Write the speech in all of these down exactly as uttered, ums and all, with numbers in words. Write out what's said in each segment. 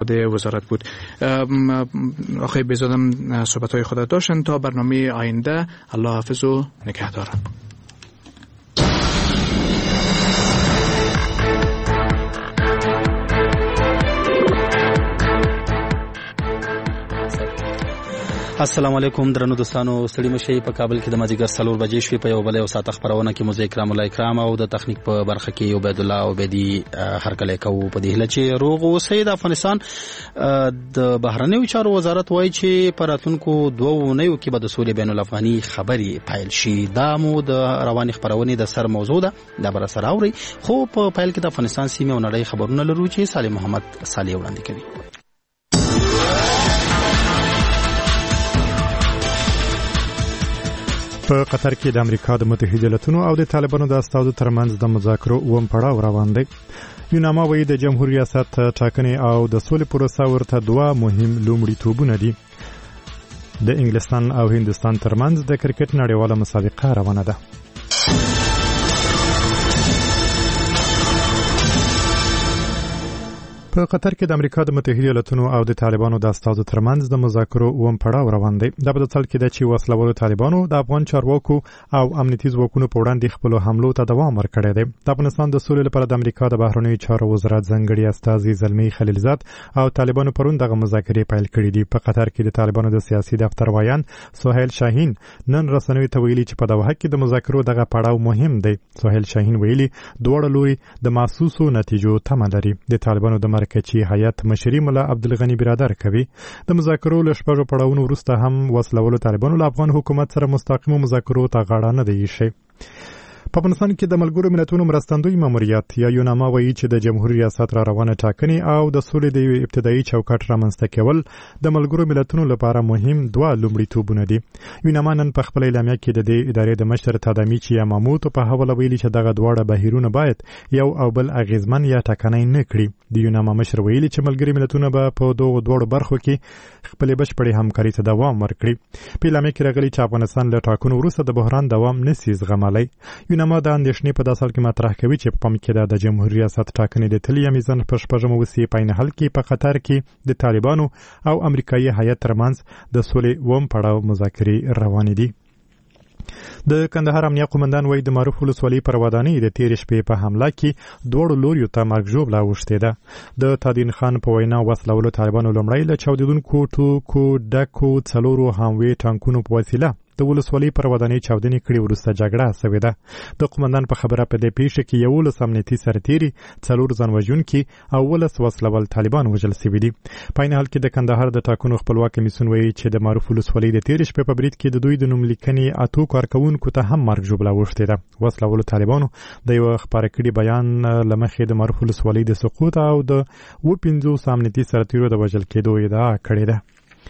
معتمد وزارت بود. آقای بیزادم صحبت‌های خود داشتن. تا برنامه آینده الله حافظ و نگهدار. السلام علیکم درنو دوستانو، ستړي مشي. په کابل کې د مازیګر څلور بجې شوې. په یو بل یو ساعت خبرونه کې مو کرام الله کرام او د تخنیک په برخه کې عبید الله عبیدی هرکله کوو په دې هله چې روغ اوسې. د افغانستان د بهرنیو چارو وزارت وایي چې په راتلونکو دوه اونیو کې به د سولې بین الافغاني خبرې پیل شي. دا مو د رواني خبرونې د سر موضوع ده. دا بر سره اوري خو په پیل کې د افغانستان سیمه او نړۍ خبرونه لرو چې صالح محمد صالح وړاندې کوي. په قطر کې د امریکا د متحده ایالاتونو او د طالبانو د استازو ترمنځ د مذاکرو اووم پړاو روان دی. یوناما وایي د جمهوریت ریاست ټاکنې او د سولې پروسه ورته دوه مهم لومړیتوبونه دي. د انګلستان او هندستان ترمنځ د کرکټ نړیواله مسابقه روانه ده. په قطر کې د امریکا د متحده ایالاتونو او د طالبانو د استازو ترمنځ د مذاکرو اووم پړاو روان دی. دا په داسې کې ده چې وسلوالو طالبانو د افغان چارواکو او امنیتي ځواکونو په وړاندې خپل حملو ته دوام ورکړی دی. د افغانستان د سولې لپاره د امریکا د بهرنیو چارو وزارت ځانګړي استازي زلمی خلیلزاد او طالبانو پرون دغه مذاکرې پیل کړې دي. په قطر کې د طالبانو د سیاسي دفتر وایان سهیل شاهین نن رسنیو ته ویلي چې په دوحه کې د مذاکرو دغه پړاو مهم دی. سهیل شاهین ویلي دواړه لوري د محسوسو نتیجو تمه لري. د طالبانو د مرکزي هیئت مشري مولا عبدالغنی برادر کوي. د مذاکرو له شپږو پړاوونو وروسته هم وسلوالو طالبانو له افغان حکومت سره مستقیمو مذاکرو ته غاړه نه دی ایښې. په افغانستان کې د ملګرو ملتونو مرستندوی ماموریت یا یوناما وایي چې د جمهوریت ریاست را روانه ټاکنې او د سولې د ابتدایي چوکاټ رامنځته کول د ملګرو ملتونو لپاره مهم دوه لومړیتوبونه دي. یوناما نن په خپل اعلامیه کې د دې ادارې د مشر تادامیچي یاماموتو په حواله ویلي چې دغه دواړه بهیرونه باید یو او بل اغیزمن یا ټاکنۍ نه کړي. د یوناما مشر ویلي چې ملګري ملتونه به په دغو دواړو برخو کې خپل بشپړې همکاري ته دوام ورکړي. په اعلامیه کې راغلي چې افغانستان له ټاکنو وروسته د بحران دوام نشي زغملی. یوناما د اندېښنې په داسې حال کې مطرح کوي چې په پام کې ده د جمهوریت ریاست ټاکنې د تلي میزان په شپږمه وسیې په عین حال کې په قطر کې د طالبانو او امریکایي هیئت ترمنځ د سولې اووم پړاو مذاکرې روانې دي. د کندهار امنیه قومندان وایي د معروف ولسوالۍ پر ودانۍ د تېرې شپې په حمله کې دواړو لوریو ته مرګ ژوبله اوښتې ده. د تادین خان په وینا وسلوالو طالبانو لومړی له چاودېدونکو ټوکو ډکو څلورو هاموې ټانکونو په وسیله د ولسوالۍ پر ودانۍ چاودنې کړې. وروسته جګړه سوې ده. د قومندان په خبره په دې پیښه کې یولس امنیتي سرتیري، څلور ځان وژونکي او ولس وسلوال طالبان وژل سوي دي. په عین حال کې د کندهار د ټاکنو خپلواک کمیسیون وایي چې د معروف ولسوالۍ د تېرې شپې په برید کې د دوی د نوملیکنې اتو کارکوونکو ته هم مرګ ژوبله اوښتې ده. وسلوالو طالبانو د یو خپاره کړي بیان له مخې د معروف ولسوالۍ د سقوط او د اووه پنځوس امنیتي سرتیرو د وژل کېدو ادعا کړې ده.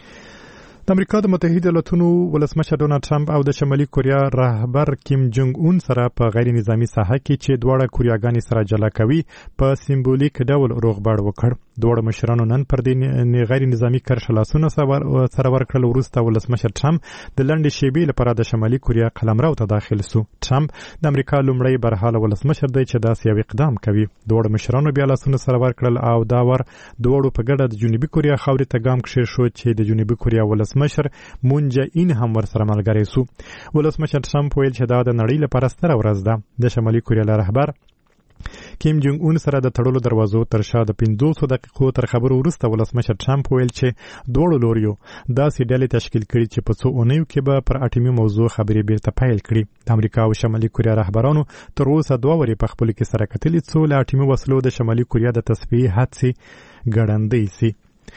د امریکا د متحده ایالاتونو ولسمشر ډونالد ټرمپ او د شمالي کوریا رهبر کیم جونګ اون سره په غیر نظامی ساحه کې چې دواړه کوریاګانې سره جلا کوي په سمبولیک ډول روغبړ وکړ. دواړه مشرانو نن پر دې غیر نظامی کرښه لاسونه سره ورکړل. وروسته ولسمشر ټرمپ د لنډې شیبې لپاره د شمالي کوریا قلمرو ته داخل سو. ټرمپ د امریکا لومړی برحاله ولسمشر دی چې داسې یو اقدام کوي. دواړه مشرانو بیا لاسونه سره ورکړل او دا ور دواړو په ګډه د جنوبي کوریا خاورې ته ګام کېښود چې د جنوبي کوریا ولسمشر مون جه این هم ورسره ملګری سو. ولسمشر ټرمپ ویل چې دا د نړۍ لپاره ستره ورځ ده. د شمالي کوریا رهبر کیم جونګ اون سره د تړلو دروازو تر شا د پنځوسو دقیقو تر خبرو وروسته ولسمشر ټرمپ ویل چې دواړو لوریو داسې ډلې تشکیل کړي چې په څو اونیو کې به پر اټومي موضوع خبرې بیرته پیل کړي. د امریکا او شمالي کوریا رهبرانو تر اوسه دوه ورې په خپلو کې سره کتلي څو له اټومي وسلو د شمالي کوریا د تصفیې هڅې ګړندۍ سي.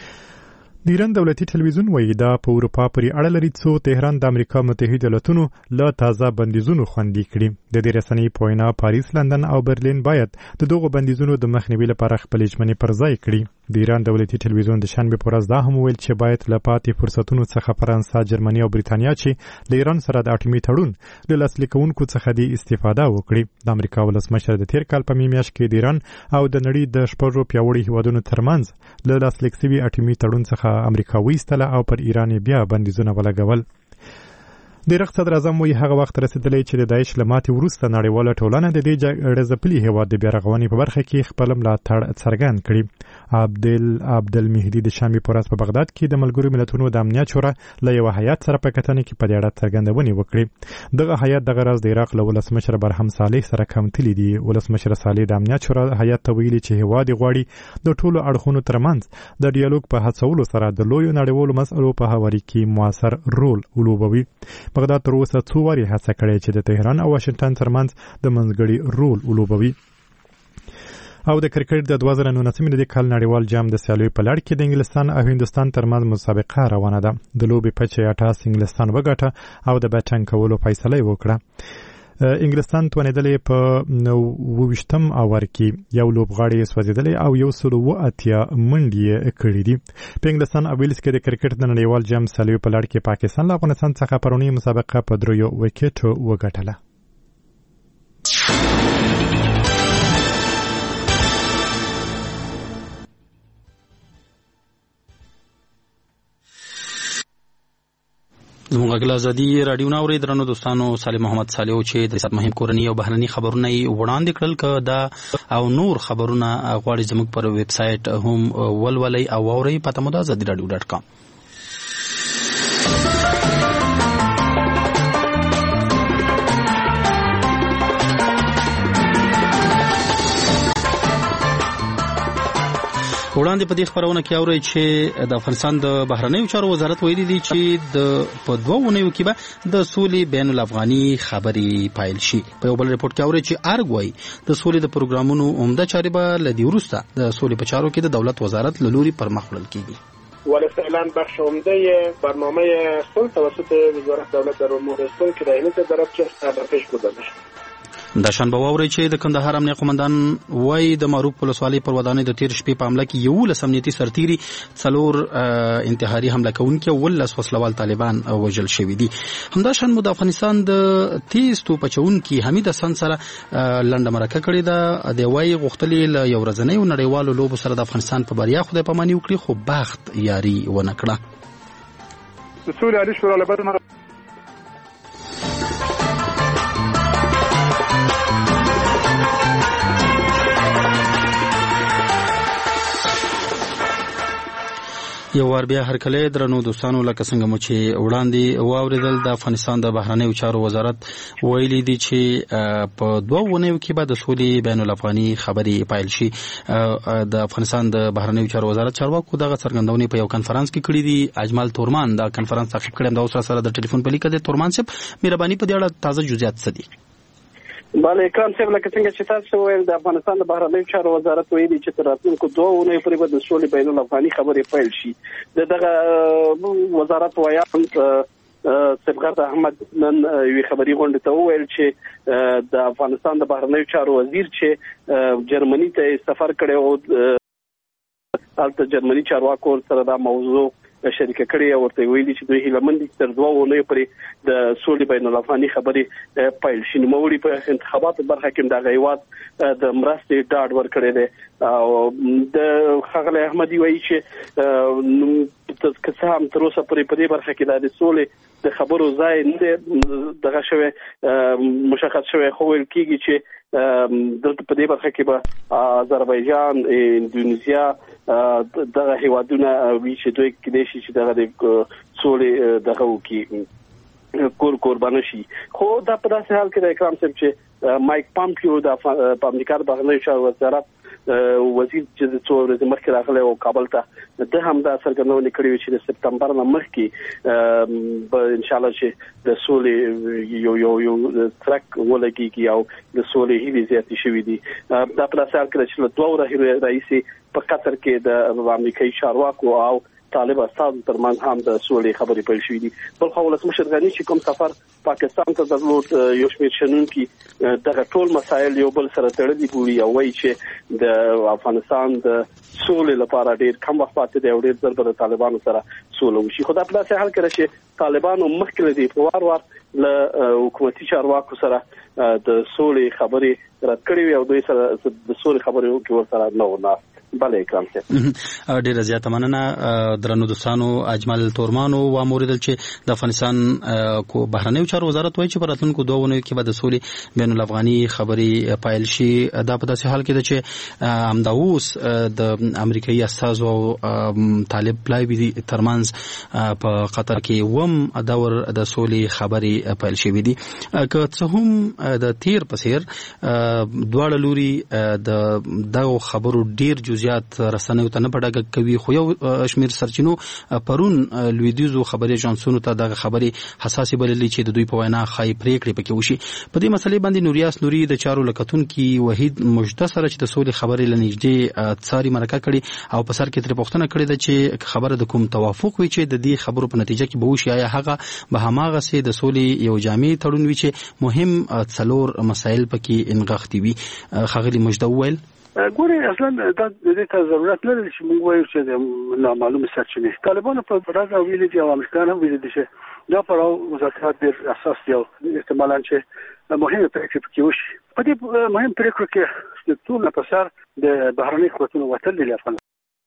د ایران دولتي ټلویزیون وایي دا په اروپا پورې اړه لري څو تهران د امریکا متحده ایالاتونو له تازه بندیزونو خوندي کړي. د دې رسنۍ په وینا پاریس، لندن او برلین باید د دغو بندیزونو د مخنیوي لپاره خپلې ژمنې پر ځای کړي. د ایران دولتي ټلویزیون د شنبې په ورځ دا هم ویل چې باید له پاتې فرصتونو څخه فرانسه، جرمني او بریتانیا چې له ایران سره د اټومي تړون له لاسلیک کوونکو څخه د استفاده وکړي. د امریکا ولسمشر د تیر کال په مې میاشت کې د ایران او د نړۍ د شپږو پیاوړي هیوادونو ترمنځ له لاسلیک شوي اټومي تړون څخه امریکا ویستله او پر ایران بیا بندیزونه ولګول. د عراق صدر اعظم وایي هغه وخت رسیدلی چې د داعش له ماتې وروسته نړیواله ټولنه د دې جګړې ځپلي هېواد د بیا رغونې په برخه کې خپل ملاتړ څرګند کړي. عبدل عبدالمهدي د شنبې په ورځ په بغداد کې د ملګرو ملتونو د امنیت شورا له یوه هیات سره په کتنه کې په دې اړه څرګندونې وکړې. دغه هیات دغه راز د عراق له ولسمشر برهم صالح سره کمتلي دي. ولسمشر صالح د امنیت شورا هیات ته ویلي چې هېواد غواړي د ټولو اړخونو ترمنځ د ډیالوګ په هڅولو سره د لویو نړیوالو مسئلو په هواري کې موثر رول ولوبوي. بغداد تر اوسه څو وارې هڅه کړې چې د تهران او واشنگټن ترمنځ د منځګړي رول ولوبوي. او د کرکټ د دوه زره نولسم د کال نړیوال جام د سیالیو په لړ کې د انګلستان او هندستان ترمنځ مسابقه روانه ده. د لوبې په چې اټاس انګلستان وګټه او د بیټنګ کولو فیصله وکړه. انګلستان توانېدلې په اوویشتم اوور کې یو لوبغاړی سوځېدلی او یو سل اوه اتیا منډې کړې دي. په انګلستان او ویلز کې د کرکټ د نړیوال جام سیالیو په لړ کې پاکستان له افغانستان څخه پرونی مسابقه په دریو وکټو وګټله. زموږ غږ ازادي رادیو ناوړي درنو دوستانو سالم محمد صالح چې د سات مهم کورنۍ او بهرني خبرونه وړاندې کړل ک دا او نور خبرونه غواړي زموږ پر ویب سټ هم ولولي او اوري پته مو د ازادي رادیو ډاټ کام. وړاندې په دې خبرونه کې اوري چې د افغانستان د بهرنیو چارو وزارت ویلي دی چې د په دوه ونیو کې به د سولې بین الافغاني خبرې پایل شي. په یو بل ریپورت کې اوري چې ارګ وايي د سولې د پروګرامونو عمده چارې به لدی وروسته د سولې په چارو کې د دولت وزارت له لوري پرمخ وړل کیږي. ولی فعلا بخش عمده برنامه صلح توسط وزارت دولت در امور صلح که در این طرف چه پیش برده میشه. د شنبه واوري چې د کندهار امنیه قومندان وای د معروف ولسوالۍ پر ودانۍ د تیر شپې په حمله کې یو لس امنیتي سرتیري څلور انتحاري حمله کوونکي ولس وسلوال طالبان وژل شوي دي. همداشان مو د افغانستان د تیز توپ اچونکي حمید حسن سره لنډه مرکه کړې ده. د وای غوښتلې له یو ورځنۍ او نړیوالو لوبو سره د افغانستان په بریا خدای پاماني وکړي خو بخت یاري ونه کړه. د سولې عالی شورا له بده یو ور بیا هر کله درنو دوستانو لکه څنګه مو چې وړاندې واوریدل د افغانستان د بهرنیو چارو وزارت ویلي دی چې په دوه ونیو کې به د سولې بین الافغاني خبرې پایل شي. د افغانستان د بهرنیو چارو وزارت چارواکو دغه څرګندونې په یو کانفرنس کې کړې دي. اجمل تورمان دا کانفرنس تعقیب کړم د اوسره سره د ټلیفون په لیکه د تورمان صاحب مهرباني په دې اړه تازه جزئیات څه دي؟ بله اکرام صاحب لکه څنګه چې تاسو ویل د افغانستان د بهرنیو چارو وزارت ویلي چې تر راتلونکو دوه اونیو پورې به د سولې بین الافغاني خبرې پیل شي. د دغه وزارت ویان سبغت احمد نن یوې خبري غونډې ته وویل چې د افغانستان د بهرنیو چارو وزیر چې جرمني ته سفر کړی او هلته جرمني چارواکو سره دا موضوع شریکه کړي او ورته ویلي چې دوی هیلمن دي تر دوه اونیو پورې د سولې بین الافغاني خبرې پیل شي. نوموړي په انتخاباتو برخه کې د هیواد د مرستې ډاډ ورکړی دی او د ښاغلی احمدي وایي چې که څه هم تر اوسه پورې په دې برخه کې د سولې د خبرو ځای نه دی دغه شوی مشخص شوی خو ویل کېږي چې دلته په دې برخه کې به آذربایجان اندونیزیا دغه هیوادونه وی چې دوی کېدای شي چې دغه د سولې دغه وکړي کور قربانه شي. خو دا په داسې حال کې د اکرام صاحب چې مایک پامپیو د امریکا د بهرنیو چارو وزارت وزیر چې د څو ورځې مخکې راغلی او کابل ته د هم دا څرګندونې کړې وې چې د سپتمبر نه مخکې به انشاءالله چې د سولې یو یو یو ترک ولګېږي او د سولې هیلې زیاتې شوي دي. دا په داسې حال کې چې له دوه ورځې راهیسې په قطر کې د امریکایي چارواکو او طالب استاد ترمن هم د سولې خبرې پیل شوې دي. بل خو ولسمشر غني چې کوم سفر پاکستان ته درلود یو شمېر شنونکي دغه ټول مسایل یو بل سره تړلي بولي او وایي چې د افغانستان د سولې لپاره ډېر کم وخت پاتې دی او ډېر ژر به د طالبانو سره سوله وشي. خو دا په داسې حال کې چې طالبانو مخکې له دې په وار وار له حکومتي چارواکو سره د سولې خبرې رد کړې وي او دوی سره د سولې خبرې وکړي ورسره نه و ناست. بله اکرام صاحب ډیره زیاته مننه درنو دوستانو. اجمل تورمانو و موریدل چې د افغانستان کو بهرنیو چارو وزارت وایي چې په راتلونکو دوه اونیو کې به د سولې بین الافغاني خبرې پایل شي. دا په داسې حال کې ده چې همدا اوس د امریکایي استازو او طالب لایبي ترمنځ په قطر کې وم دور د سولې خبرې پایل شوې دي. که څه هم د تیر په څیر دواړه لوري د دغو خبرو ډیر جزئیات رسنیو ته نه پډاګه کوي، خو یو شمیر سرچینو پرون لویدیزو خبري جانسون ته دغه خبري حساسي بللې چې د دوی په وینا خای پریکړې پکې وشي. په دې مسلې باندې نوریاس نوري د چارو لکتون کې وحید مجده سره چې د سولې خبرې لنیږدې څاري مرکه کړي او په سر کې تر پوښتنه کړې ده چې خبره د کوم توافق وي چې د دې خبرو په نتیجه کې به وشي، آیا هغه به هماغه سي د سولې یو جامع تړون وي چې مهم څلور مسایل پکې انغښتي وي. خغلی مجده وویل ګوري اصلا دا د دې ته ضرورت لري چې موږ وایو چې د نامعلومه سرچینې طالبانو په راځه ویلي دي او امریکایان هم ویلي دي چې دا پر مذاکرات ډېر اساس دي او احتمالاً چې مهمه پریکړه پکې وشي. په دې مهم پریکړه کې د ټول نه پسار د بهرني قوتونو وتل دي افغانستان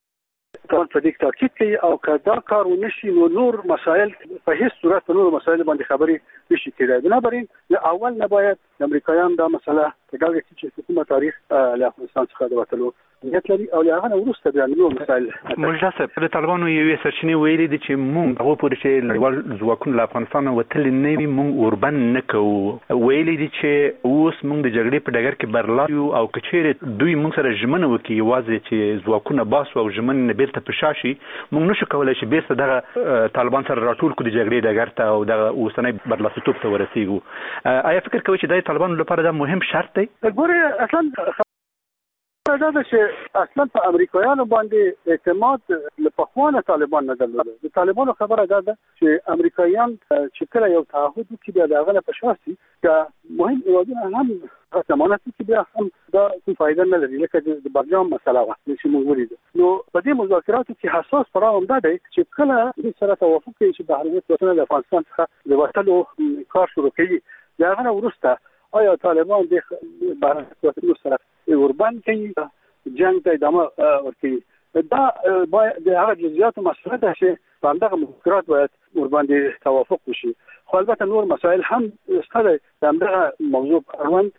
په دې تاکید کوي او که دا کار ونشي نو نور مسایل په هیڅ صورت په نور مسایل باندې خبرې نشي کېدای. بنابراین اول نه باید د امریکایان دا مسله په ډاګه کې چې کومه تاریخ له افغانستان څخه د وتلو نیت لري او له هغه وروسته بیا نور مسایل. مجده صاحب د طالبانو یوې سرچینې ویلي دي چې موږ هغه پورې چې نړیوال ځواکونه له افغانستان وتل نه وي موږ اوربن نه کوو. ویلي دي چې اوس موږ د جګړې په ډګر کې برلاسي یو او کچېرې دوی موږ سره ژمنه وکړي یوازې چې ځواکونه باسو او ژمنې نه بیرته په شا شي موږ نشو کولای چې بیرته دغه طالبان سره راټول کړو د جګړې ډګر ته او دغه اوسنۍ برلاسیتوب ته ورسیږو. آیا فکر کوئ چې د طالبانو لپاره دا مهم شرط دی؟ ګوري اصلا دا ده چې اصلا په امریکایانو باندې اعتماد له پخوانه طالبان نه درلود. د طالبانو خبره دا ده چې امریکایان چې کله یو تعهد وکړي بیا د هغه نه په شا سي که مهم هیوادونه هم ضمانت وکړي بیا هم دا څه فایده نه لري. لکه د برجام مسله وه چې موږ ولیدو. نو په دې مذاکراتو کې حساس پړاو هم دا دی چې کله دې سره توافق کوي چې بهرني قوتونه د افغانستان څخه د وتلو کار شروع کوي د هغه نه وروسته آیا طالبان د بهرني قوتونو سره اوربن کوي جنگ ته ادامه ورکوي؟ دا باید د هغه جزئیاتو مسله ده چې په همدغه مذاکرات باید ورباندې توافق وشي. خو البته نور مسایل هم شته د همدغه موضوع اړوند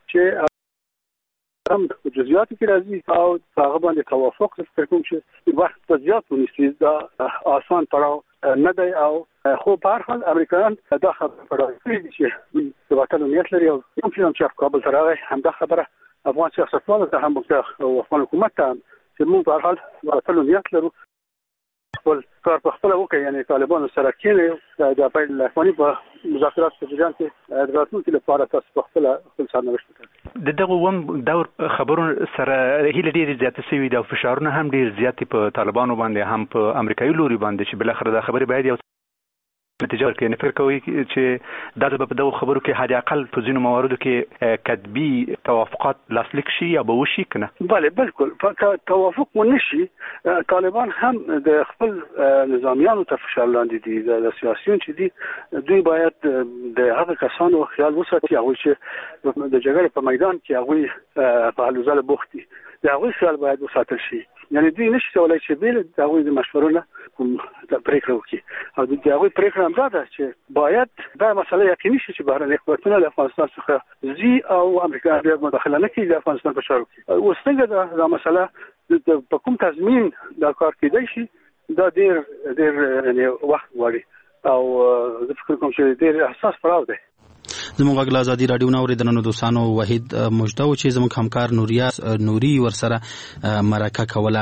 چې هم په جزئیاتو کې راځي او هغه باندې توافق تر کوم چې وخت په زیات ونیسي. دا آسان پړاو نه دی او خو په هر حال امریکایان دا خبره پړاو کوي چې د وټلو نیت لري او کوم چې کابل ته راغی همدا خبره افغان سیاستوالو ته هم او افغان حکومت ته هم چې موږ په هر حال وټلو نیت لرو خپل کار په خپل وکړي. یعنی طالبانو سره کېنه د بین الافغاني په مذاکرات په جریان کې د راتلونکي لپاره تاسو په خپل خپل سرنوشت وکړئ. د دغه وم دور خبرو سره هیله ډېرې زیاتې شوې دي او فشارونه هم ډېر زیاتې په طالبانو باندې هم په امریکایي لوري باندې چې بل اخر دا خبرې باید یو نتیجه ورکړي. نه فکر کوي چې دا په دغه خبرو کې حد اقل په ځینو مواردو کې کتبي توافقات لاسلیک شي یا به وشي کنه؟ بله بالکل. توافق ونشي طالبان هم د خپل نظامیانو ته فشار لاندې دي. د سیاسيون چې دي دوی باید د هغه کسانو خیال وساتي هغه چې د جګړې په میدان کې هغه په هلو ځله بوخت دي د هغه خیال باید وساتل شي. یعنی دوی نشي کولای چې بیل د هغه د مشورونه کوم پریکړه وکړي او د هغه پریکړه هم دا ده چې باید دا مسله یقیني شي چې بهرني قوتونه له افغانستان څخه زی او امریکا بیا مداخله نه کوي د افغانستان په چارو کې. اوس څنګه دا مسله په کوم تضمین دا کار کېدای شي دا ډېر ډېر یعنی وخت غواړي او زه فکر کوم چې ډېر حساس پړاو دی. زموږ غږ له ازادي راډیو نه اورېدنه دوستانو وحید مجده و چې زموږ همکار نوریاس نوري ورسره مرکه کوله.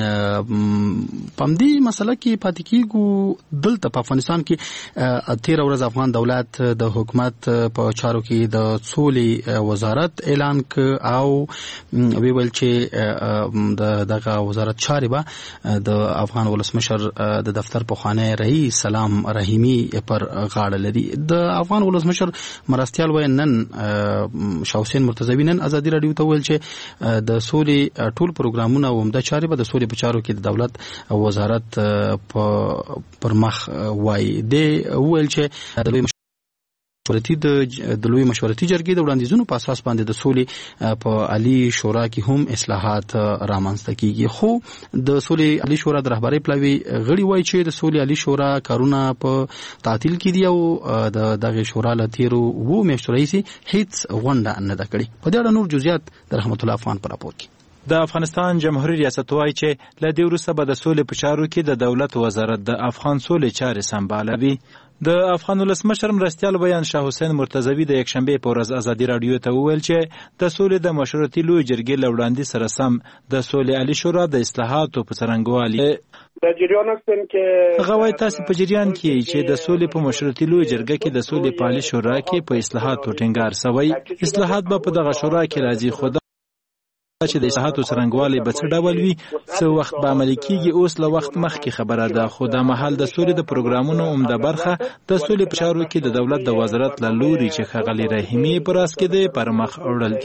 په دې مسله کې پاتې کېږو دلته په افغانستان کې تیر ورځ افغان دولت د حکومت په چارو کې د سولې وزارت اعلان ک او ویل چې دغه وزارت چارې به د افغان ولسمشر د دفتر پخوانی رئیس سلام رحیمی پر غاړه لري. د افغان ولسمشر مرستيال وای نن شاه حسین مرتضوی نن ازادي راډیو ته ویل چې د سولې ټول پروګرامونه او د چارې به د سولې په چارو کې د دولت وزارت پر مخ وای دی. ویل چې د مشورتي د لوی مشورتي جرګې د وړاندیزونو په اساس باندې د سولې په عالی شورا کې هم اصلاحات رامنځته کیږي، خو د سولې عالی شورا د رهبرۍ پلاوي غړي وایي چې د سولې عالی شورا کارونه په تعطیل کې دي او د دغه شورا له تیرو وو میاشتو راهیسې هیڅ غونډه نه ده کړې. په دې اړه نور جزئیات د رحمت الله افغان په راپور کې. د افغانستان جمهوریت ریاست وایي چې له دې وروسته به د سولې په چارو کې د دولت وزارت د افغان سولې چارې سمبالوي. د افغان ولسمشر مرستیال بیان شاه حسین مرتضوی د یکشنبه په ورځ ازادي رادیو ته وویل چې د سولې د مشورتي لوی جرګې له وړاندیز سره سم د سولې عالی شورا د اصلاحاتو په څرنګوالي د جریان هستم کې هغه وایي تاسو په جریان کې چې د سولې په مشورتي لوی جرګه کې د سولې په عالی شورا کې په اصلاحاتو ټینګار شوی. اصلاحات به په دغه شورا کې راځي، خو چې د اصلاحاتو څرنګوالي به څه ډول وي څه وخت به عملي کیږي اوس له وخت مخکې خبره ده، خو دا مهال د سولې د پروګرامونو عمده برخه د سولې په چارو کې د دولت د وزارت له لوري چې ښاغلي رحیمي په راس کې دی پر مخ وړل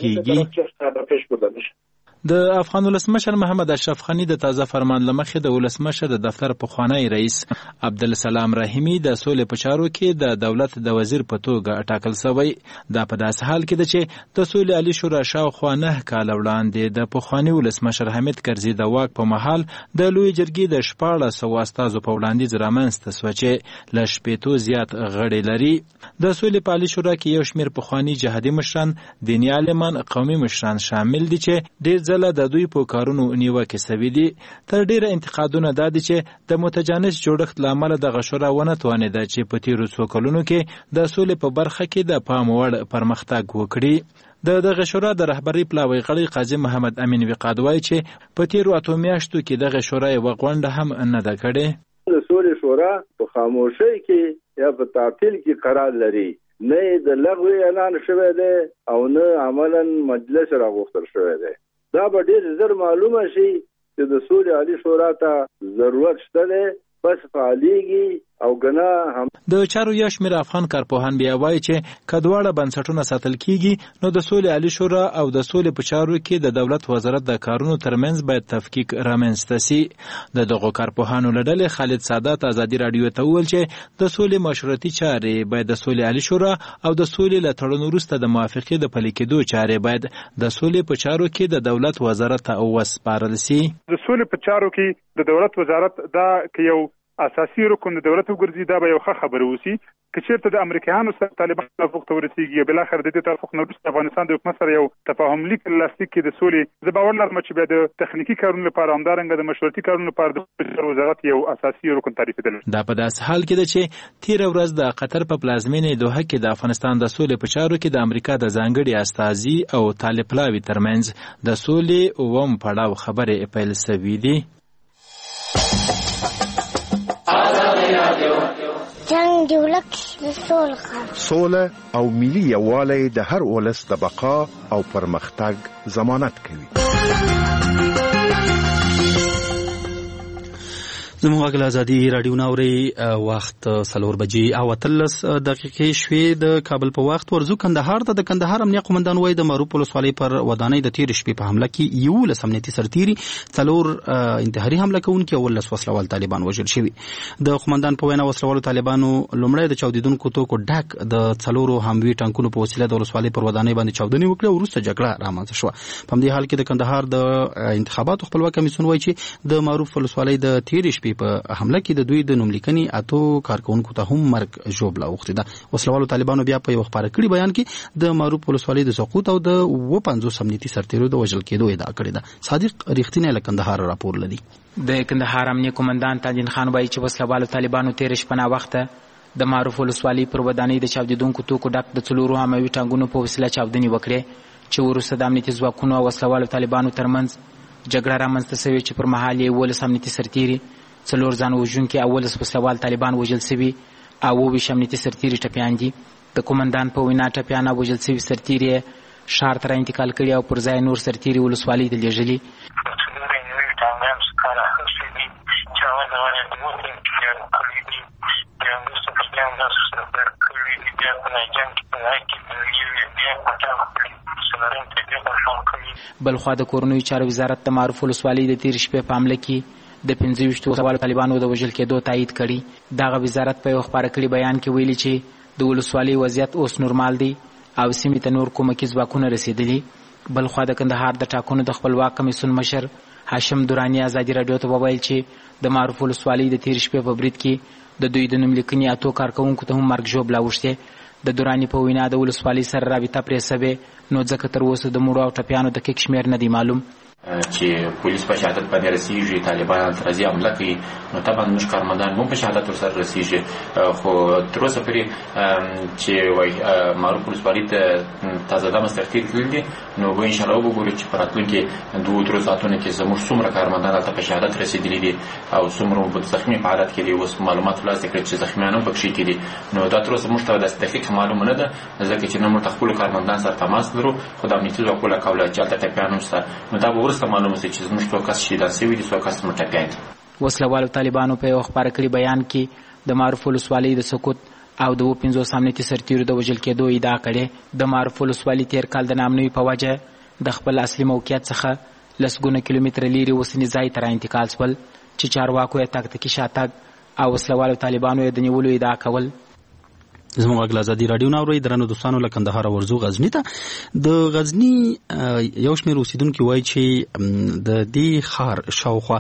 کیږي. د افغان ولسمشر محمد اشرف غني د تازه فرمان لمخې د ولسمشر د دفتر پخوانی رئیس عبدالسلام رحیمي د سولې په چارو کې د دولت د وزیر په توګه ټاکل شوی. دا په داسې حال کې ده چې د سولې عالی شورا شاوخوا نه کاله وړاندې د پخوانی ولسمشر حمید کرزي د واک په مهال د لوی جرګې د شپاړس سوه استازو په وړاندیز رامنځته شوه چې له شپېتو زیات غړي لري. د سولې په عالی شورا کې یو شمېر پخواني جهادي مشران، دیني عالمان، قومي مشران شامل دي چې ډېر ځله د دوی په کارونو نیوکې شوي دي. تر ډېره انتقادونه دا دي چې د متجانس جوړښت له امله دغه شورا ونه توانېده چې په تېرو څو کلونو کې د سولې په برخه کې د پام وړ پرمختګ وکړي. د دغه شورا د رهبرۍ پلاوی غړی قاضي محمد امین وقاد وایي چې په تېرو اتو میاشتو کې دغه شورا یوه غونډه هم نه ده کړې. د سولې شورا په خاموشۍ کې یا په تعطیل کې قرار لري، نه د لغوي اعلان شوی دی او نه عملا مجلس راغوښتل شوی دی. دا به ډېر زر معلومه شي چې د سولې عالی شورا ته ضرورت شته دی، بس فعالیږي او ګنا هم. د چارو یو شمېر افغان کارپوهان بیا وایي چې که دواړه بنسټونه ساتل کیږي نو د سولې عالی شورا او د سولې په چارو کې د دولت وزارت د کارونو ترمنځ باید تفکیک رامنځته سي. د دغو کارپوهانو له ډلې خالد سادات ازادي رادیو ته وویل چې د سولې مشورتي چارې باید د سولې عالی شورا او د سولې له تړون وروسته د موافقې د پلي کېدو چارې باید د سولې په چارو کې د دولت وزارت ته وسپارل سي. د سولې په چارو کې د دولت وزارت دا که یو اساسي رکن د دولت وګرځي دا به یو ښه خبره وسی. که چېرته د امریکایانو سره طالبان توافق ته ورسېږي، بلاخره د دې توافق نه وروسته افغانستان د حکومت سره یو تفاهم لیک لاسلیک کړي د سولې، زه باور لرم چې بیا د تخنیکي کارونو لپاره همدارنګه د مشورتي کارونو لپاره د وزارت یو اساسي رکن تعریفېدل. دا په داسې حال کې ده چې تېره ورځ د قطر په پلازمینې دوحه کې د افغانستان د سولې په چارو کې د امریکا د ځانګړي استازي او طالب پلاوي ترمنځ د سولې اووم پړاو خبرې پیل شوي دي. جنگ دی ولک د سول خبر سوله او ملي یووالی د هر ولس د بقا او پرمختګ ضمانت کوي. زموږ غږ ازادي رادیو ناوري وخت څلور بجې او اتلس دقیقې شوې د کابل په وخت ورزو کندهار ته د کندهار امنیه قومندان وایي د معروف ولسوالۍ پر ودانۍ د تېرې شپې په حمله کې یولس امنیتي سرتیري، څلور انتحاري حمله کوونکي او ولس وسلوال طالبان وژل شوي. د قومندان په وینا وسلوالو طالبانو لومړی د چاودېدونکو توکو ډک د څلورو هموي ټانکونو په وسیله د ولسوالۍ پر ودانۍ باندې چاودنې وکړې او وروسته جګړه رامنځته شوه. په همدې حال کې د کندهار د انتخاباتو خپلواک کمیسیون وایي چې د معروف ولسوالۍ د تېرې شپې په حمله کې د دوی د نوملیکنې اتو کارکونکو ته هم مرګ ژوبله اوښتې ده. وسلوالو طالبانو بیا په یو خپاره کړي بیان کې د معروف ولسوالۍ د سقوط او د اووه پنځوس امنیتي سرتیرو د وژل کېدو ادعا کړې ده. صادق ریښتینی له کندهار راپور لري. د کندهار امنیه قومندان تاجین خان وایي چې وسلوالو طالبانو تېره شپه ناوخته د معروف ولسوالۍ پر ودانۍ د چاودېدونکو توکو ډک د څلورو هموي ټانکونو په وسیله چاودنې وکړې چې وروسته د امنیتي ځواکونو او وسلوالو طالبانو ترمنځ جګړه رامنځته شوې چې پر مهال یې اوولس امنیتي سرتیري، څلور ځان وژونکي او ولس وسلوال طالبان وژل شوي او اووه ویشت امنیتي سرتیري ټپیان دي. د قومندان په وینا ټپیان او وژل شوي سرتیري ښار ته راانتقال کړي او پر ځای نور سرتیري ولسوالۍ ته لېږلي. بلخوا د کورنیو چارو وزارت د معروف ولسوالۍ د تېرې شپې په حمله کې د پنځه ویشتو وسلوالو طالبانو د وژل کېدو تایید کړي. دغه وزارت په یو خپاره کړي بیان کې ویلي چې د ولسوالۍ وضعیت اوس نورمال دی او سیمې ته نور کومکي ځواکونه رسېدلي. بلخوا د کندهار د ټاکنو د خپلواک کمیسیون مشر هاشم دراني ازادي راډیو ته وویل چې د معروف ولسوالۍ د تېرې شپې په برید کې د دوی د نوملیکنې اتو کارکوونکو ته هم مرګ ژوبله اوښتې. د دراني په وینا د ولسوالۍ سره رابطه پرې سوې، نو ځکه تر اوسه د مړو او ټپیانو دقیق شمېر نه دی معلوم. چې پولیس په شهادت باندې رسیږي، طالبان اعتراضي حمله کوي، نو طبعا موږ کارمندان هم په شهادت ورسره رسیږي. خو تر اوسه پورې چې وایي معروف ولسوالۍ ته تازه دمه سرتېر تللي دي، نو به انشاءالله وګورو چې په راتلونکي دوو درو ساعتونو کې زموږ څومره کارمندان هلته په شهادت رسېدلي دي او څومره زخمي په حالت کې دي. اوس معلومات ترلاسه کړي چې زخمیان هم پکښې کې دي، نو دا تر اوسه موږ ته داسې دقیق معلومه نه ده، ځکه چې نه موږ ته خپلو کارمندان سره تماس لرو. خو د امنیتي ځواکونو له قوله چې هلته ټپیان هم شته، نو دا به وروسته معلومه شي چې زموږ څو کس شهیدان شوي دي، څو کس زموږ ټپیان دي. وسلوالو طالبانو په یو خپاره کړي بیان کې د معروف ولسوالۍ د سقوط او د اووه پنځوس امنیتي سرتېرو د وژل کېدو ادعا کړې. د معروف ولسوالۍ تېر کال د نامنوي په وجه د خپل اصلي موقعیت څخه لسګونه کیلومتره لیرې اوسني ځای ته را انتقال شول، چې چارواکو یې تکتیکي شاتګ او وسلوالو طالبانو یې د نیولو ادعا کول. زموږ غږ ازادي راډیو نه اورئ. درنو دوستانو، له کندهار ورځو غزني ته. د غزني یو شمېر اوسیدونکي وایي چې د دې ښار شاوخوا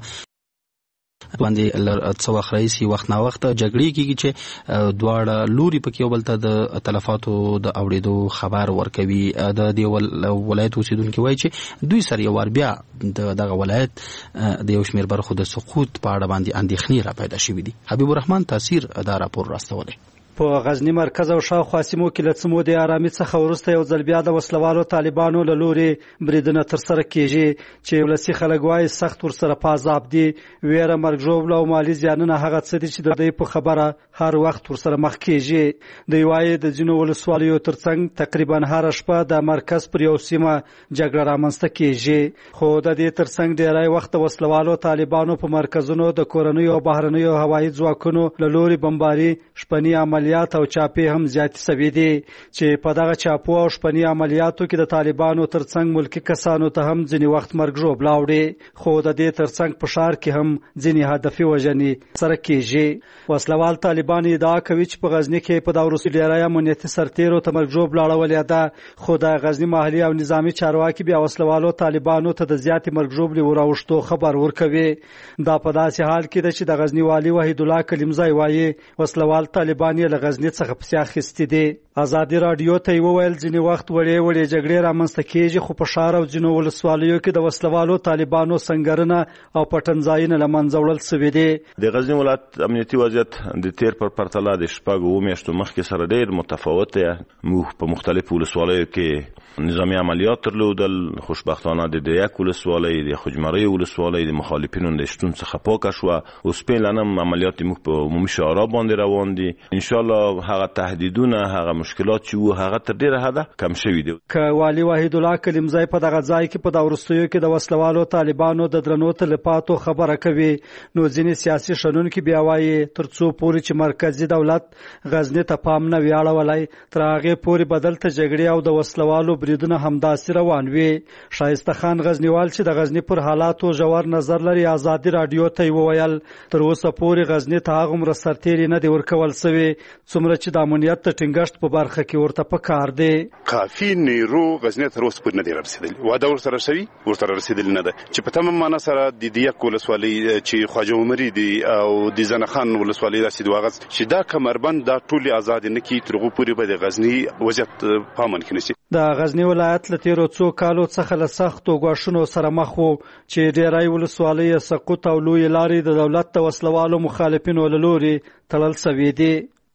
باندې څه وخت راهیسې وخت ناوخته جګړې کېږي چې دواړه لوري پکې یو بل ته د تلفاتو د اورېدو خبر ورکوي. د دې ولایت اوسیدونکي وایي چې دوی سره یو وار بیا د دغه ولایت د یو شمېر برخو د سقوط په اړه باندې اندېښنې را پیدا شوي دي. حبیب الرحمن تاثیر دا راپور راستولی. په غزنی مرکز او شاوخوا سیمو کې له څه مودې آرامي څخه وروسته یو ځل بیا د وسلوالو طالبانو له لورې بریدونه ترسره کیږي چې ولسي خلک وایي سخت ورسره په عذاب دي. ویره، مرګ ژوبله او مالي زیانونه هغه څه دي چې د دوی په خبره هر وخت ورسره مخ کیږي. دوی وایي د ځینو ولسوالیو ترڅنګ تقریبا هره شپه د مرکز پر یو سیمه جګړه رامنځته کیږي. خو د دې ترڅنګ ډیری وخت د وسلوالو طالبانو په مرکزونو د کورنیو او بهرنیو هوایي ځواکونو له لورې بمباري، شپني عملیات او چاپې هم زیاتې سوي دي، چې په دغه چاپو او شپني عملیاتو کې د طالبانو ترڅنګ ملکي کسانو ته هم ځینې وخت مرګ ژوبله اوړي. خو د دې ترڅنګ په ښار کې هم ځینې هدفي وژنې سره کیږي. وسلوال طالبان ادعا کوي چې په غزني کې په دا وروستي ډیری امنیتي سرتېرو ته مرګ ژوبله اړولې ده، خو د غزني محلي او نظامي چارواکي بیا وسلوالو طالبانو ته د زیاتې مرګ ژوبلې وراوښتو خبر ورکوي. دا په داسې حال کې ده چې د غزني والي وحید الله کلیمزی وایي وسلوال طالبان یې له غزني څخه پسې اخیستي دي. ازادي راډیو ته یې وویل ځینې وخت وړې وړې جګړې رامنځته کېږي، خو په ښار او ځینو ولسوالیو کې د وسلوالو طالبانو سنګرونه او پټنځایونه له منځه وړل سوي دي. د غزني ولایت امنیتي وضعیت د تیر پر پرتله د شپږو اووه میاشتو مخکې سره ډېر متفاوت دی. موږ په مختلفو ولسوالیو کې نظامي عملیات درلودل. خوشبختانه د دیک ولسوالۍ، د خوجمرۍ ولسوالۍ د مخالفینو د شتون څخه پاکه شوه. اوس فعلا هم عملیات موږ په عمومي شعارا باندې روان دي. انشاءالله هغه تهدیدونه، هغه مشکلات چې وو، هغه تر ډېره حده کم شوي دي. که والي وحید الله کلیمزی په دغه ځای کې په دا وروستیو کې د وسلوالو طالبانو د درنو تلفاتو خبره کوي، نو ځینې سیاسي شنونکي بیا وایي تر څو پورې چې مرکزي دولت غزني ته پام نه وي اړولی، تر هغې پورې به دلته جګړې او د وسلوالو بریدونه همداسې روان وي. شایسته خان غزنیوال چې د غزني پر حالاتو ژور نظر لري ازادي راډیو ته یې وویل تر اوسه پورې غزني ته هغومره سرتېري نه دي ورکول سوي څومره چې د امنیت د ټینګښت په برخه کې ورته پکار دی. کافي نیرو غزني ته تر اوسه پورې نه دی رسېدلی. واده ورسره شوي، ورسره رسېدلي نه ده چې په تمام معنا سره د دیک ولسوالۍ چې خواجه عمري دي او د زنخان ولسوالۍ داسې دي واغز چې دا کمربند دا ټولې ازادي نه کړي، تر هغو پورې به د غزني وضعیت په امن کې نیسي. د غزني ولایت له تیرو څو کالو څخه له سختو ګواښونو سره مخ و چې ډیری ولسوالۍ سقوط او لویې لارې د دولت د وسلوالو مخالفینو له لورې تړل سوي دي.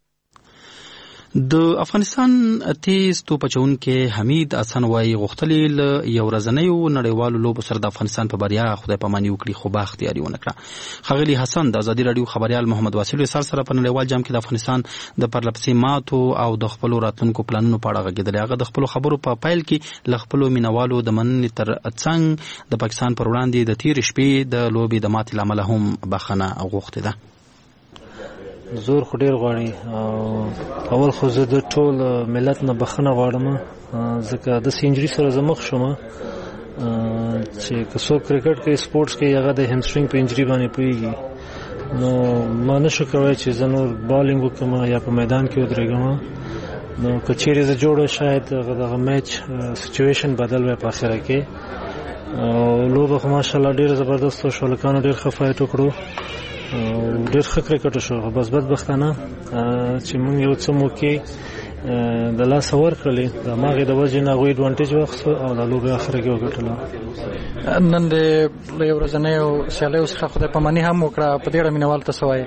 د افغانستان تیز توپ اچوونکی حمید حسن وایي غوښتلې له یو ورځنیو نړیوالو لوبو سره د افغانستان په بریا خدای پاماني وکړي، خو با اختیاري ونه کړه. ښاغلي حسن د ازادي راډیو خبریال محمد واصل وصال سره په نړیوال جام کې د افغانستان د پرلپسې ماتو او د خپلو راتلونکو پلانونو په اړه غږېدلی. هغه د خپلو خبرو په پیل کې له خپلو مینوالو د مننې تر څنګ د پاکستان پر وړاندې د تېرې شپې د لوبې د ماتې له امله هم بخښنه غوښتې ده. زور خو ډیر غواړي. اول خو زه د ټول ملت نه بخښنه غواړم ځکه د سینجري سره زه مخ شوم چې که څوک کرکټ کوي، سپورټس کوي، هغه د همسترینګ په انجري باندې پوهېږي. نو ما نشو کولی چې زه نور بالینګ وکړم یا په میدان کې ودرېږم. نو کچېرې ز جوړ شاید دغه میچ سچويشن بدل وي په اخر کې او لوبه خو ماشاءالله ډیر زبردست شو لکانو ډیر خفایت وکړو ډیر ښه کرکټ شو بس بدبختانه چې موږ یو څه موکي د لاس اور کړلې د ماغه د وجه نه غوي اډوانټیج واخص او د لوبه اخر کې وګټله. نن د یو ورځنیو سیالیو څخه خدای پاماني هم وکړه په دې اړه مینوال ته سوای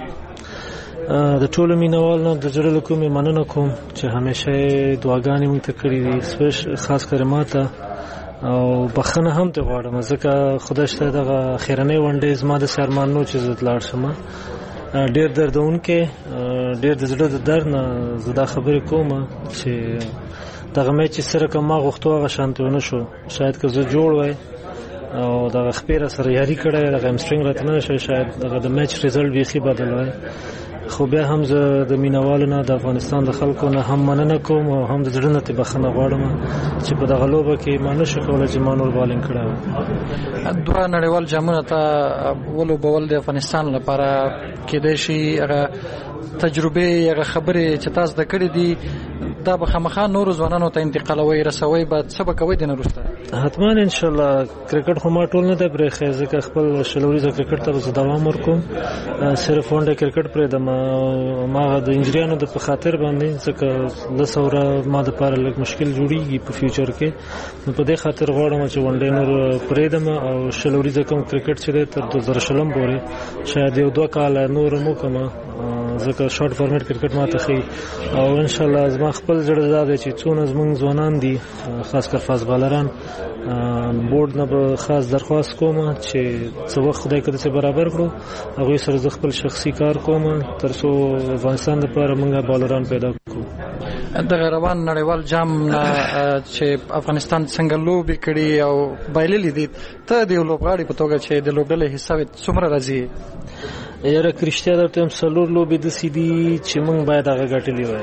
د ټولو مینوال نه د زړه کومې مننه کوم چې همیشه دعاګانې موږ ته کړې دي سپیش خاص کر ماته او بخنه هم ته غواړم ځکه خدای شته دغه اخرنۍ ونډې زما د سرمان نو چې زت لاړ شم ډیر دردونکې ډیر د زړه د درد نه زدا خبرې کوم چې دغه میچ سره کوم غوښتو هغه شانتونه شو شاید که زه جوړ وای او دغه خپيره سره یاري کړه دغه همسترینګ راتنه شي شاید دغه د میچ ریزلټ بیخي بدل وای خو بیا هم زه د مینوالو نه د افغانستان د خلکو نه هم مننه کوم او هم د زړه نه ته بخښنه غواړم چې په دغه لوبه کې ما نشو کولی چې ما نور بالینګ کړی وای. دوه نړیوال جامونه ته ولوبول د افغانستان لپاره کېدای شي هغه تجربې هغه خبرې چې تاسو د کړې دي دا به خامخا نور ځوانانو ته انتقالوي رسوي به څه به کوي د نه وروسته حتما ان شاء الله کرکټ خو ما ټول نه دی پرېښی ځکه خپل شلوريزه کرکټ ته زه دوام ورکوم صرف ونډه کرکټ پرېږدم ما د انجریانو د په خاطر باندې ځکه لس اوره ما دپاره لږ مشکل جوړیږي په فیوچر کې نو په دې خاطر غواړم چې ونډې نور پرېږدم او شلوريزه کوم کرکټ چې دی تر دوه زره شلم پورې شاید یو دوه کاله نور هم وکړم ځکه شارټ فارمیټ کرکټ ما ته ښي او ان شاء الله زما خپل زړه دا دی چې څونه زموږ ځوانان دي خاص کر فاست بالران بورډ نه به خاص درخواست کوم چې څه وخت خدای کړي چې برابر کړو هغوی سره زه خپل شخصي کار کوم تر څو افغانستان لپاره موږ بالران پیدا کړو. دغه روان نړیوال جام نه چې افغانستان څنګه لوبې کړي او بایللې دي ته د یو لوبغاړي په توګه چې د لوبډلې حساب څومره راځي؟ یاره کرشتیا درته هم څلور لوبې داسې دي چې موږ باید هغه ګټلې وای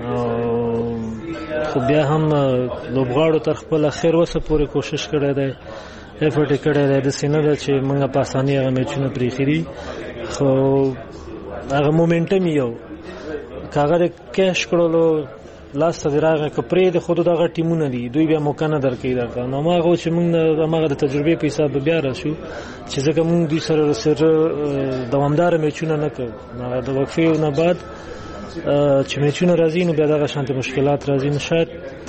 خو بیا هم لوبغاړو تر خپل اخر وسه پورې کوشش کړی دی افورټ یې کړی دی داسې نه ده چې موږ په اسانۍ هغه میچونه پرېښي دي خو هغه مومنټم یو که هغه د کیش کړلو لاسته دې راغی که پرېږدې خو دغه ټیمونه دي دوی بیا موقع نه درکوي درته نو هماغه چې موږ هماغه د تجربې په حساب بیا راشو چې ځکه موږ دوی سره سره دوامداره میچونه نه کوو هغه د وقفې نه بعد چې میچونه راځي نو بیا دغه شانتې مشکلات راځي نو شاید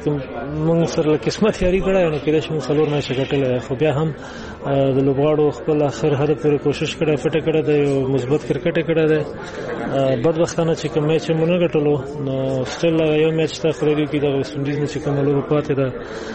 موږ سره قسمت یاري کړی نو کېدای شي موږ څلور میچه ګټلی خو بیا هم د لوبغاړو خپل اخر حد پورې کوشش کړی فټه کړی دی یو مثبت کرکټ یې کړی دی بدبختانه چې کوم میچ یې مو نه ګټلو نو سټل یو میچ ته خورېږي کې دغه ویسټ انډیز نه چې کومه لوبه پاتې ده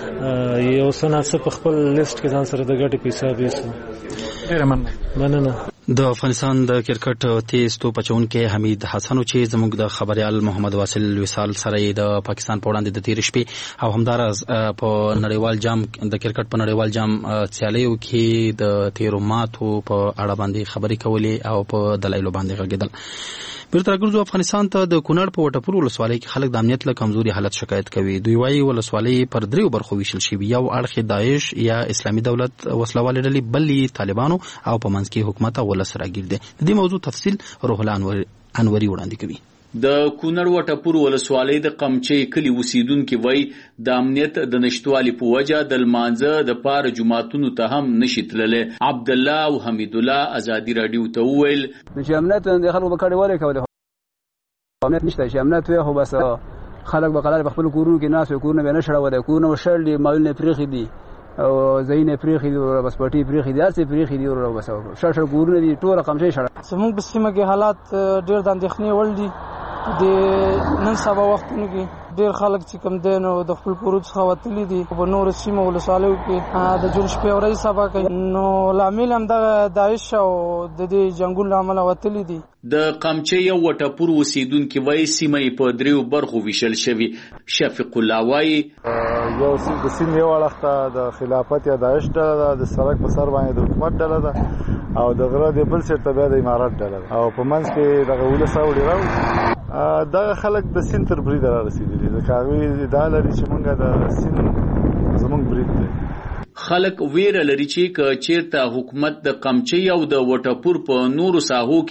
یو څه ناڅه په خپل لیسټ کې ځان سره د ګټې په حساب یوسو. ډېره مننه. مننه. د افغانستان د کرکټ تیز توپ اچونکي حمید حسن چې زموږ د خبريال محمد واصل وصال سره د پاکستان په وړاندې د تیر شپې او همدارز په نړیوال جام د کرکټ په نړیوال جام سیالیو کې د تیرو ماتو په اړه باندې خبرې کولې او په دلایلو باندې غږیدل. بیرته راګرځو افغانستان ته. د کونړ په وټپور ولسوالۍ کې خلک د امنیت له کمزوري حالت شکایت کوي. دوی وايي ولسوالۍ پر دریو برخو ویشل شوې، یو اړخ داعش یا اسلامي دولت وسلوال ډلې، بل طالبانو او په منځ کې حکومت او ولس راګیر دي. د دې موضوع تفصیل روح الله انوري وړاندې کوي. د کونړ وټپور ولسوالۍ د قمچې کلی اوسیدونکي وایي د امنیت د نشټوالي په وجه د لمانځه د پاره جماعتونو ته هم نشي تللی. عبد الله او حمید الله ازادي رادیو ته وویل چې امنیت د خلکو په کډه وره کوي، امنیت نشته چې امنیت وي، خو بس خلک به قرار په خپل کورونو کې ناس کورونه به نه شړو، د کورونه وشړل مالونه پرېخي دي او زینې پرېخي دي او بس پټي پرېخي دي هرڅه پرېخي دي او بس شړ شړ کورونه دي ټول قمچې شړ. زموږ په سیمه کې حالات ډېر د اندېښنې وړ دي. د نن سبا وختونو کې ډېر خلک چې کوم دی نو د خپل کورو څخه وتلي دي په نورو سیمو ولسوالیو کې د جون شپې ورځې سبا کوي، نو لامل همدغه داعش او د دې جنګونو له امله وتلي دي. د قمچې یو وټپور اوسیدونکي وایي سیمه یې په دریو برخو ویشل شوي. شفیق الله وایي یو د سیمې یو اړخ ته د خلافت یا داعش ډله ده، د سړک په سر باندې د حکومت ډله ده او د غره د بل سر ته بیا د امارات ډله ده او په منځ کې دغه ولس راوړي راو دغه خلک د سین تر برید را رسېدلي. د هغوی ادعا لري چې موږ د سین زموږ برید دی. خلک ویره لري چې که چیرته حکومت د قمچې او د وټپور په نورو ساحو کې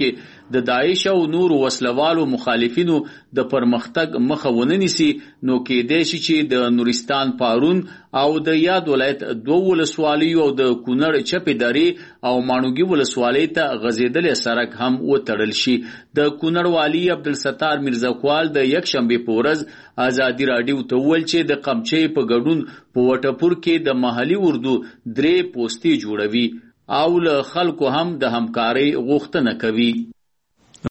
د داعش او نور وسلوالو مخالفینو د پرمختګ مخه ونه نیسي نو کېدای شي چې د نورستان پارون او د یاد ولایت دوه ولسوالیو او د کونړ چپې درې او ماڼوګي ولسوالۍ ته غځېدلې سړک هم وتړل شي. د کونړ والي عبدالستار میرزاکوال د یک شنبې په ورځ ازادي راډیو ته وویل چې د قمچۍ په ګډون په وټپور کې د محلي اردو درې پوستې جوړوي او له خلکو هم د همکارۍ غوښتنه کوي.